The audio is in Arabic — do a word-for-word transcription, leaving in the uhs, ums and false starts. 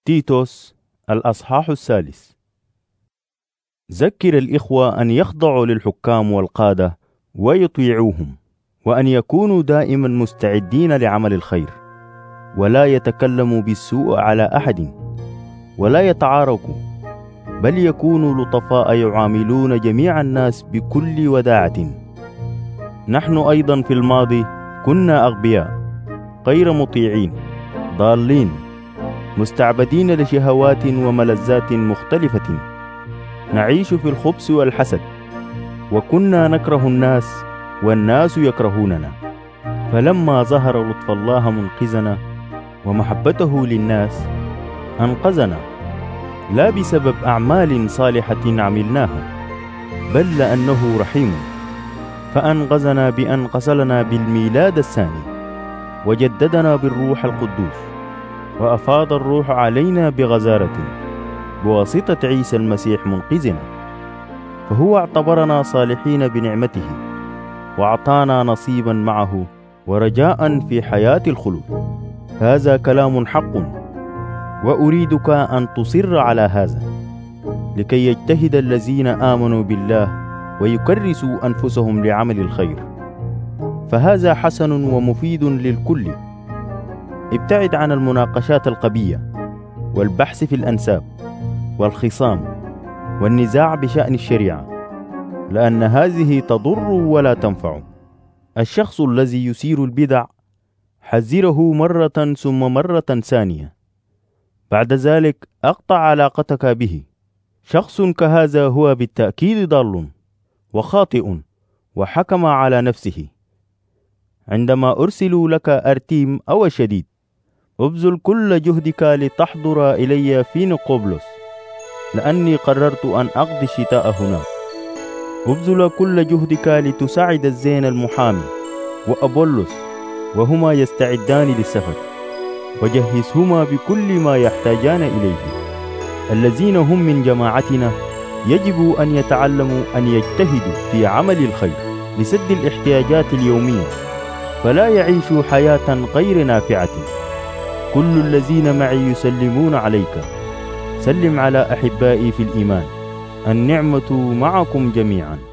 تيتوس الأصحاح الثالث. ذكر الإخوة أن يخضعوا للحكام والقادة ويطيعوهم، وأن يكونوا دائما مستعدين لعمل الخير، ولا يتكلموا بالسوء على أحد، ولا يتعاركوا، بل يكونوا لطفاء يعاملون جميع الناس بكل وداعة. نحن أيضا في الماضي كنا أغبياء، غير مطيعين، ضالين، مستعبدين لشهوات وملذات مختلفة، نعيش في الخبث والحسد، وكنا نكره الناس والناس يكرهوننا. فلما ظهر لطف الله منقذنا ومحبته للناس، أنقذنا لا بسبب أعمال صالحة عملناها، بل لأنه رحيم، فأنقذنا بأن غسلنا بالميلاد الثاني، وجددنا بالروح القدوس، وأفاض الروح علينا بغزارة بواسطة عيسى المسيح منقذنا. فهو اعتبرنا صالحين بنعمته، وأعطانا نصيبا معه ورجاء في حياة الخلود. هذا كلام حق، وأريدك أن تصر على هذا، لكي يجتهد الذين آمنوا بالله ويكرسوا أنفسهم لعمل الخير، فهذا حسن ومفيد للكل. ابتعد عن المناقشات القبية والبحث في الأنساب والخصام والنزاع بشأن الشريعة، لأن هذه تضر ولا تنفع. الشخص الذي يثير البدع حذره مرة ثم مرة ثانية، بعد ذلك أقطع علاقتك به. شخص كهذا هو بالتأكيد ضال وخاطئ، وحكم على نفسه. عندما أرسل لك أرتيم أو شديد، أبذل كل جهدك لتحضر إلي في نقوبلس، لأني قررت أن أقضي الشتاء هناك. أبذل كل جهدك لتساعد الزين المحامي وأبولس، وهما يستعدان للسفر، وجهزهما بكل ما يحتاجان إليه. الذين هم من جماعتنا يجب أن يتعلموا أن يجتهدوا في عمل الخير لسد الاحتياجات اليومية، فلا يعيشوا حياة غير نافعة. كل الذين معي يسلمون عليك. سلم على أحبائي في الإيمان. النعمة معكم جميعا.